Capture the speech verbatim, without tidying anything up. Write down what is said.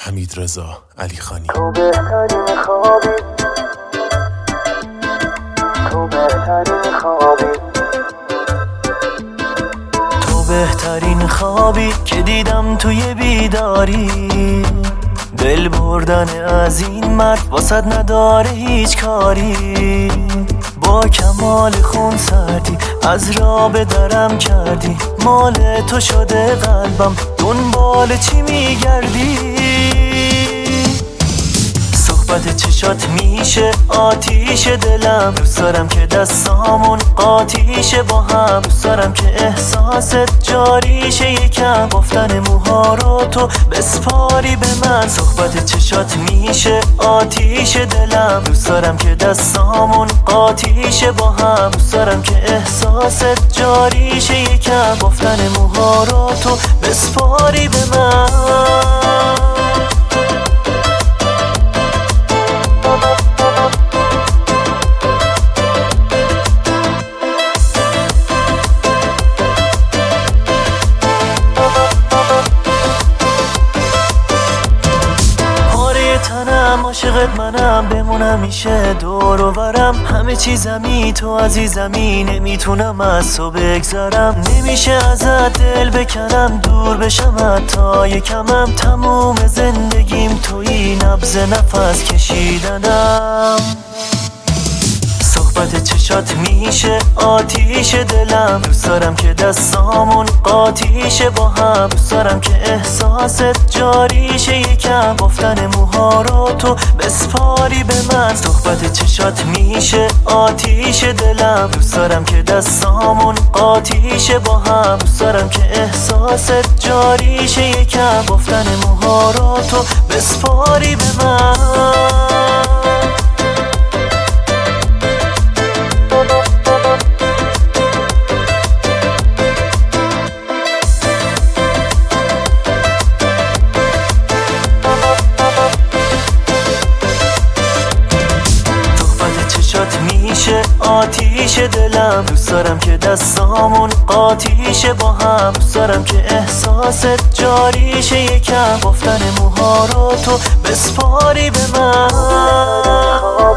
حمیدرضا علیخانی. تو بهترین خوابی، تو بهترین خوابی، تو بهترین خوابی که دیدم توی بیداری. دل بردن از این مرد واسد نداره هیچ کاری. با کمال خون سردی از راه به درم کردی. مال تو شده قلبم، دنبال چی میگردی؟ صحبت چشات میشه آتیش دلم. دوست دارم که دستامون قاطیشه با هم. دوست دارم که احساست جاریشه یکم. گفتن موها رو تو بسپاری به من. صحبت چشات میشه آتیش دلم. دوست دارم که دستامون قاطیشه با هم. دوست دارم که احساست جاریشه یکم. گفتن موها رو تو بسپاری به من. عاشقت منم، بمونم میشه دور و برم. همه چیزمی تو عزیزمی، نمیتونم از تو بگذرم. نمیشه ازت دل بکنم، دور بشم تا یکمم. تموم زندگیم توی نبض نفس کشیدنم. صحبت چشات میشه آتیش دلم. دوست دارم که دستامون قاطیشه با هم. دوست دارم که احساست جاریشه یکم. گفتن موها رو تو بسپاری به من. صحبت چشات میشه آتیش دلم. دوست دارم که دستامون قاطیشه با هم. دوست دارم که احساست جاریشه یکم. گفتن موها رو تو بسپاری به من. میشه آتیش دلم. دوست دارم که دستامون قاطیشه با هم. دوست دارم که احساست جاریشه یکم. گفتن موها رو تو بسپاری به من.